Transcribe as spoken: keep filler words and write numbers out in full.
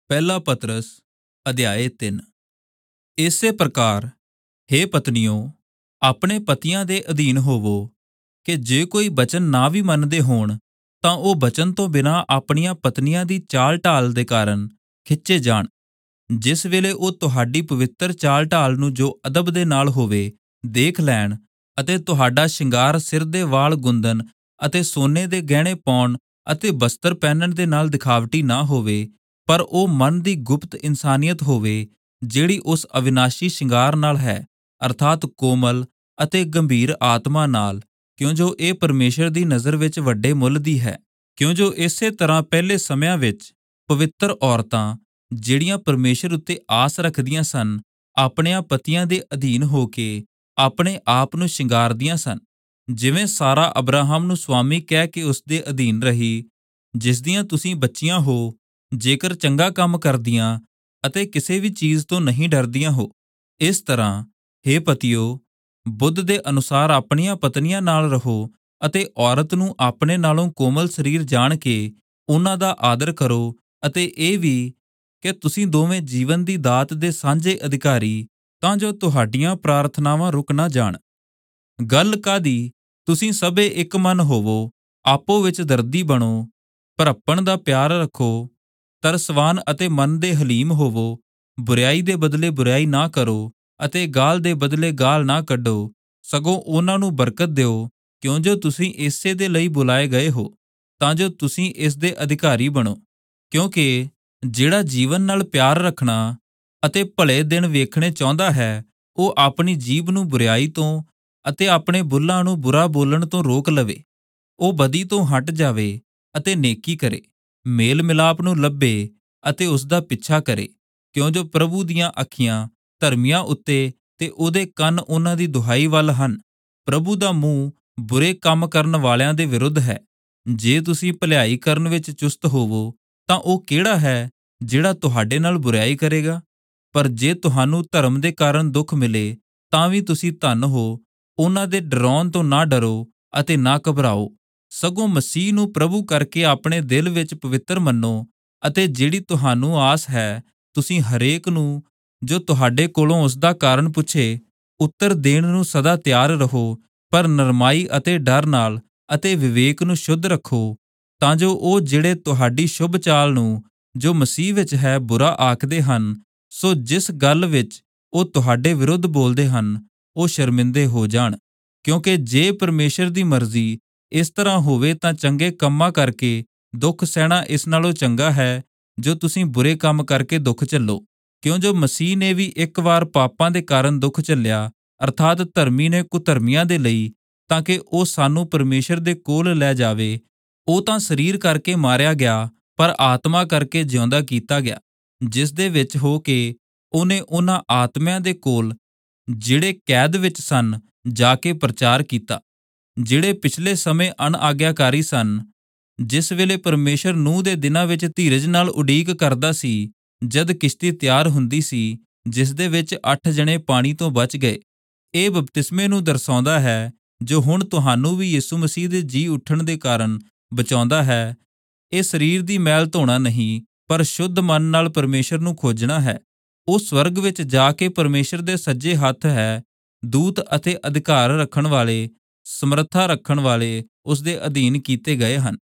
ਪਹਿਲਾ ਪਤਰਸ ਅਧਿਆਇ ਤਿੰਨ। ਇਸੇ ਪ੍ਰਕਾਰ हे ਪਤਨੀਓ, ਆਪਣੇ ਪਤੀਆਂ ਦੇ ਅਧੀਨ ਹੋਵੋ, ਕਿ ਜੇ ਕੋਈ ਬਚਨ ਨਾ ਵੀ ਮੰਨਦੇ ਹੋਣ ਤਾਂ ਉਹ ਬਚਨ ਤੋਂ ਬਿਨਾਂ ਆਪਣੀਆਂ ਪਤਨੀਆਂ ਦੀ ਚਾਲ ਢਾਲ ਦੇ ਕਾਰਨ ਖਿੱਚੇ ਜਾਣ, ਜਿਸ ਵੇਲੇ ਉਹ ਤੁਹਾਡੀ ਪਵਿੱਤਰ ਚਾਲ ਢਾਲ ਨੂੰ ਜੋ ਅਦਬ ਦੇ ਨਾਲ ਹੋਵੇ ਦੇਖ ਲੈਣ, ਅਤੇ ਤੁਹਾਡਾ ਸ਼ਿੰਗਾਰ ਸਿਰ ਦੇ ਵਾਲ ਗੁੰਦਣ ਅਤੇ ਸੋਨੇ ਦੇ ਗਹਿਣੇ ਪਾਉਣ ਅਤੇ ਬਸਤਰ ਪਹਿਨਣ ਦੇ ਨਾਲ ਦਿਖਾਵਟੀ ਨਾ ਹੋਵੇ, ਪਰ ਉਹ ਮਨ ਦੀ ਗੁਪਤ ਇਨਸਾਨੀਅਤ ਹੋਵੇ ਜਿਹੜੀ ਉਸ ਅਵਿਨਾਸ਼ੀ ਸ਼ਿੰਗਾਰ ਨਾਲ ਹੈ, ਅਰਥਾਤ ਕੋਮਲ ਅਤੇ ਗੰਭੀਰ ਆਤਮਾ ਨਾਲ, ਕਿਉਂ ਜੋ ਇਹ ਪਰਮੇਸ਼ਰ ਦੀ ਨਜ਼ਰ ਵਿੱਚ ਵੱਡੇ ਮੁੱਲ ਦੀ ਹੈ। ਕਿਉਂ ਜੋ ਇਸੇ ਤਰ੍ਹਾਂ ਪਹਿਲੇ ਸਮਿਆਂ ਵਿੱਚ ਪਵਿੱਤਰ ਔਰਤਾਂ ਜਿਹੜੀਆਂ ਪਰਮੇਸ਼ਰ ਉੱਤੇ ਆਸ ਰੱਖਦੀਆਂ ਸਨ, ਆਪਣਿਆਂ ਪਤੀਆਂ ਦੇ ਅਧੀਨ ਹੋ ਕੇ ਆਪਣੇ ਆਪ ਨੂੰ ਸ਼ਿੰਗਾਰਦੀਆਂ ਸਨ, ਜਿਵੇਂ ਸਾਰਾ ਅਬਰਾਹਮ ਨੂੰ ਸੁਆਮੀ ਕਹਿ ਕੇ ਉਸ ਦੇ ਅਧੀਨ ਰਹੀ, ਜਿਸ ਦੀਆਂ ਤੁਸੀਂ ਬੱਚੀਆਂ ਹੋ, ਜੇਕਰ ਚੰਗਾ ਕੰਮ ਕਰਦੀਆਂ ਅਤੇ ਕਿਸੇ ਵੀ ਚੀਜ਼ ਤੋਂ ਨਹੀਂ ਡਰਦੀਆਂ ਹੋ। ਇਸ ਤਰ੍ਹਾਂ हे ਪਤੀਓ, ਬੁੱਧ ਦੇ ਅਨੁਸਾਰ ਆਪਣੀਆਂ ਪਤਨੀਆਂ ਨਾਲ ਰਹੋ, ਅਤੇ ਔਰਤ ਨੂੰ ਆਪਣੇ ਨਾਲੋਂ ਕੋਮਲ ਸਰੀਰ ਜਾਣ ਕੇ ਉਹਨਾਂ ਦਾ ਆਦਰ ਕਰੋ, ਅਤੇ ਇਹ ਵੀ ਕਿ ਤੁਸੀਂ ਦੋਵੇਂ ਜੀਵਨ ਦੀ ਦਾਤ ਦੇ ਸਾਂਝੇ ਅਧਿਕਾਰੀ, ਤਾਂ ਜੋ ਤੁਹਾਡੀਆਂ ਪ੍ਰਾਰਥਨਾਵਾਂ ਰੁਕ ਨਾ ਜਾਣ। ਗੱਲ ਕਾਹਦੀ, ਤੁਸੀਂ ਸਭੇ ਇੱਕ ਮਨ ਹੋਵੋ, ਆਪੋ ਵਿੱਚ ਦਰਦੀ ਬਣੋ, ਭਰਪਣ ਦਾ ਪਿਆਰ ਰੱਖੋ, ਤਰਸਵਾਨ ਅਤੇ ਮਨ ਦੇ ਹਲੀਮ ਹੋਵੋ, ਬੁਰਾਈ ਦੇ ਬਦਲੇ ਬੁਰਾਈ ਨਾ ਕਰੋ ਅਤੇ ਗਾਲ ਦੇ ਬਦਲੇ ਗਾਲ ਨਾ ਕੱਢੋ, ਸਗੋਂ ਉਹਨਾਂ ਨੂੰ ਬਰਕਤ ਦਿਓ, ਕਿਉਂ ਜੋ ਤੁਸੀਂ ਇਸੇ ਦੇ ਲਈ ਬੁਲਾਏ ਗਏ ਹੋ, ਤਾਂ ਜੋ ਤੁਸੀਂ ਇਸ ਦੇ ਅਧਿਕਾਰੀ ਬਣੋ। ਕਿਉਂਕਿ ਜਿਹੜਾ ਜੀਵਨ ਨਾਲ ਪਿਆਰ ਰੱਖਣਾ ਅਤੇ ਭਲੇ ਦਿਨ ਵੇਖਣੇ ਚਾਹੁੰਦਾ ਹੈ, ਉਹ ਆਪਣੀ ਜੀਭ ਨੂੰ ਬੁਰਾਈ ਤੋਂ ਅਤੇ ਆਪਣੇ ਬੁੱਲ੍ਹਾਂ ਨੂੰ ਬੁਰਾ ਬੋਲਣ ਤੋਂ ਰੋਕ ਲਵੇ। ਉਹ ਬਦੀ ਤੋਂ ਹਟ ਜਾਵੇ ਅਤੇ ਨੇਕੀ ਕਰੇ, ਮੇਲ ਮਿਲਾਪ ਨੂੰ ਲੱਭੇ ਅਤੇ ਉਸ ਦਾ ਪਿੱਛਾ ਕਰੇ, ਕਿਉਂ ਜੋ ਪ੍ਰਭੂ ਦੀਆਂ ਅੱਖੀਆਂ ਧਰਮੀਆਂ ਉੱਤੇ ਤੇ ਉਹਦੇ ਕੰਨ ਉਹਨਾਂ ਦੀ ਦੁਹਾਈ ਵੱਲ ਹਨ। ਪ੍ਰਭੂ ਦਾ ਮੂੰਹ ਬੁਰੇ ਕੰਮ ਕਰਨ ਵਾਲਿਆਂ ਦੇ ਵਿਰੁੱਧ ਹੈ। ਜੇ ਤੁਸੀਂ ਭਲਾਈ ਕਰਨ ਵਿੱਚ ਚੁਸਤ ਹੋਵੋ, ਤਾਂ ਉਹ ਕਿਹੜਾ ਹੈ ਜਿਹੜਾ ਤੁਹਾਡੇ ਨਾਲ ਬੁਰਾਈ ਕਰੇਗਾ? ਪਰ ਜੇ ਤੁਹਾਨੂੰ ਧਰਮ ਦੇ ਕਾਰਨ ਦੁੱਖ ਮਿਲੇ, ਤਾਂ ਵੀ ਤੁਸੀਂ ਧਨ ਹੋ। ਉਹਨਾਂ ਦੇ ਡਰਾਉਣ ਤੋਂ ਨਾ ਡਰੋ ਅਤੇ ਨਾ ਘਬਰਾਓ, ਸਗੋਂ ਮਸੀਹ ਨੂੰ ਪ੍ਰਭੂ ਕਰਕੇ ਆਪਣੇ ਦਿਲ ਵਿੱਚ ਪਵਿੱਤਰ ਮੰਨੋ, ਅਤੇ ਜਿਹੜੀ ਤੁਹਾਨੂੰ ਆਸ ਹੈ, ਤੁਸੀਂ ਹਰੇਕ ਨੂੰ ਜੋ ਤੁਹਾਡੇ ਕੋਲੋਂ ਉਸ ਦਾ ਕਾਰਨ ਪੁੱਛੇ, ਉੱਤਰ ਦੇਣ ਨੂੰ ਸਦਾ ਤਿਆਰ ਰਹੋ, ਪਰ ਨਰਮਾਈ ਅਤੇ ਡਰ ਨਾਲ ਅਤੇ ਵਿਵੇਕ ਨੂੰ ਸ਼ੁੱਧ ਰੱਖੋ, ਤਾਂ ਜੋ ਉਹ ਜਿਹੜੇ ਤੁਹਾਡੀ ਸ਼ੁਭ ਚਾਲ ਨੂੰ ਜੋ ਮਸੀਹ ਵਿੱਚ ਹੈ ਬੁਰਾ ਆਖਦੇ ਹਨ, ਸੋ ਜਿਸ ਗੱਲ ਵਿੱਚ ਉਹ ਤੁਹਾਡੇ ਵਿਰੁੱਧ ਬੋਲਦੇ ਹਨ, ਉਹ ਸ਼ਰਮਿੰਦੇ ਹੋ ਜਾਣ। ਕਿਉਂਕਿ ਜੇ ਪਰਮੇਸ਼ਰ ਦੀ ਮਰਜ਼ੀ ਇਸ ਤਰ੍ਹਾਂ ਹੋਵੇ ਤਾਂ ਚੰਗੇ ਕੰਮਾਂ ਕਰਕੇ ਦੁੱਖ ਸਹਿਣਾ ਇਸ ਨਾਲੋਂ ਚੰਗਾ ਹੈ ਜੋ ਤੁਸੀਂ ਬੁਰੇ ਕੰਮ ਕਰਕੇ ਦੁੱਖ ਝੱਲੋ। ਕਿਉਂ ਜੋ ਮਸੀਹ ਨੇ ਵੀ ਇੱਕ ਵਾਰ ਪਾਪਾਂ ਦੇ ਕਾਰਨ ਦੁੱਖ ਝੱਲਿਆ, ਅਰਥਾਤ ਧਰਮੀ ਨੇ ਕੁਧਰਮੀਆਂ ਦੇ ਲਈ, ਤਾਂ ਕਿ ਉਹ ਸਾਨੂੰ ਪਰਮੇਸ਼ਰ ਦੇ ਕੋਲ ਲੈ ਜਾਵੇ। ਉਹ ਤਾਂ ਸਰੀਰ ਕਰਕੇ ਮਾਰਿਆ ਗਿਆ, ਪਰ ਆਤਮਾ ਕਰਕੇ ਜਿਉਂਦਾ ਕੀਤਾ ਗਿਆ, ਜਿਸ ਦੇ ਵਿੱਚ ਹੋ ਕੇ ਉਹਨੇ ਉਹਨਾਂ ਆਤਮਿਆਂ ਦੇ ਕੋਲ ਜਿਹੜੇ ਕੈਦ ਵਿੱਚ ਸਨ ਜਾ ਕੇ ਪ੍ਰਚਾਰ ਕੀਤਾ, ਜਿਹੜੇ ਪਿਛਲੇ ਸਮੇਂ ਅਣਆਗਿਆਕਾਰੀ ਸਨ, ਜਿਸ ਵੇਲੇ ਪਰਮੇਸ਼ਰ ਨੂਹ ਦੇ ਦਿਨਾਂ ਵਿੱਚ ਧੀਰਜ ਨਾਲ ਉਡੀਕ ਕਰਦਾ ਸੀ, ਜਦ ਕਿਸ਼ਤੀ ਤਿਆਰ ਹੁੰਦੀ ਸੀ, ਜਿਸ ਦੇ ਵਿੱਚ ਅੱਠ ਜਣੇ ਪਾਣੀ ਤੋਂ ਬਚ ਗਏ। ਇਹ ਬਪਤਿਸਮੇ ਨੂੰ ਦਰਸਾਉਂਦਾ ਹੈ ਜੋ ਹੁਣ ਤੁਹਾਨੂੰ ਵੀ ਯਿਸੂ ਮਸੀਹ ਦੇ ਜੀ ਉੱਠਣ ਦੇ ਕਾਰਨ ਬਚਾਉਂਦਾ ਹੈ। ਇਹ ਸਰੀਰ ਦੀ ਮੈਲ ਧੋਣਾ ਨਹੀਂ, ਪਰ ਸ਼ੁੱਧ ਮਨ ਨਾਲ ਪਰਮੇਸ਼ਰ ਨੂੰ ਖੋਜਣਾ ਹੈ। ਉਹ ਸਵਰਗ ਵਿੱਚ ਜਾ ਕੇ ਪਰਮੇਸ਼ਰ ਦੇ ਸੱਜੇ ਹੱਥ ਹੈ। ਦੂਤ ਅਤੇ ਅਧਿਕਾਰ ਰੱਖਣ ਵਾਲੇ, ਸਮਰੱਥਾ ਰੱਖਣ ਵਾਲੇ ਉਸ ਦੇ ਅਧੀਨ ਕੀਤੇ ਗਏ ਹਨ।